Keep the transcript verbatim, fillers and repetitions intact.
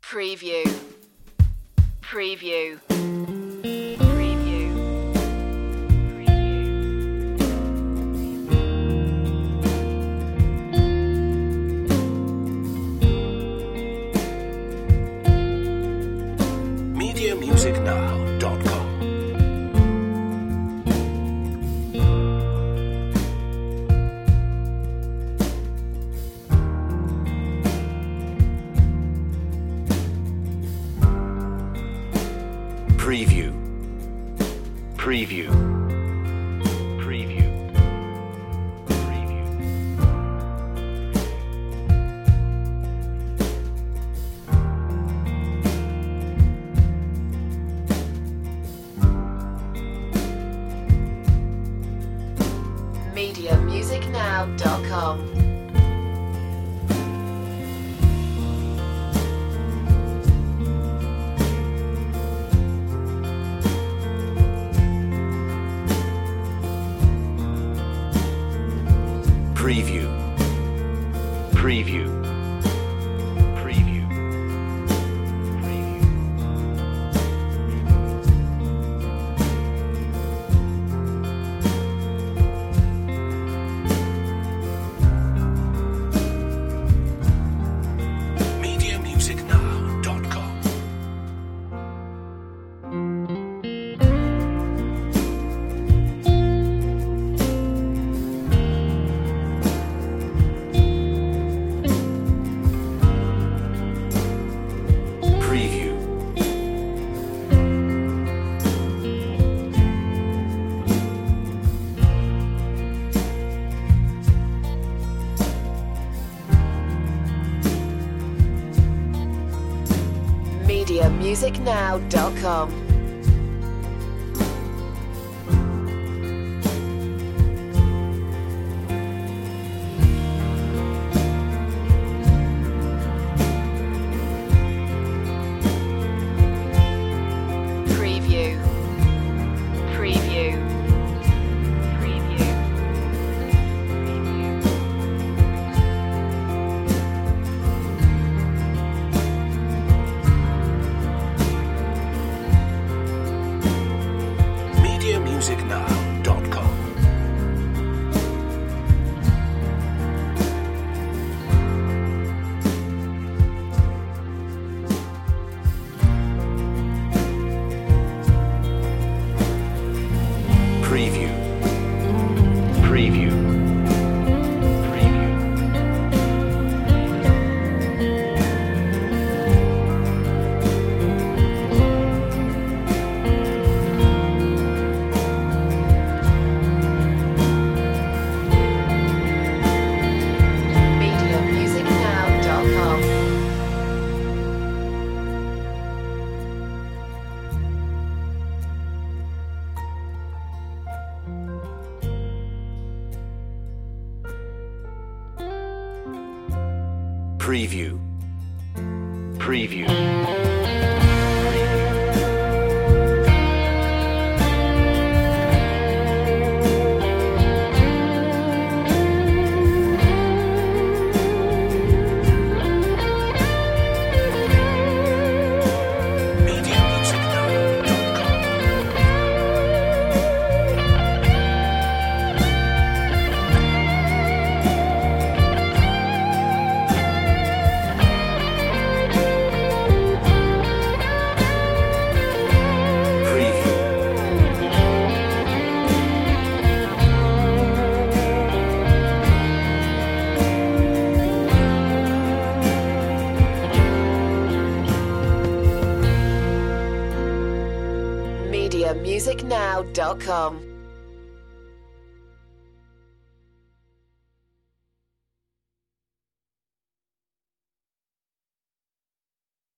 Preview. Preview. Preview. media music now dot com. Preview. Preview. Preview. Preview. media music now dot com. Preview. Preview. Preview. Preview. media music now dot com. Preview. media music now dot com. Preview. Preview. Preview. media music now dot com. Preview. Preview. Preview. media music now dot com. Preview. Preview. media music now dot com. media music now dot com.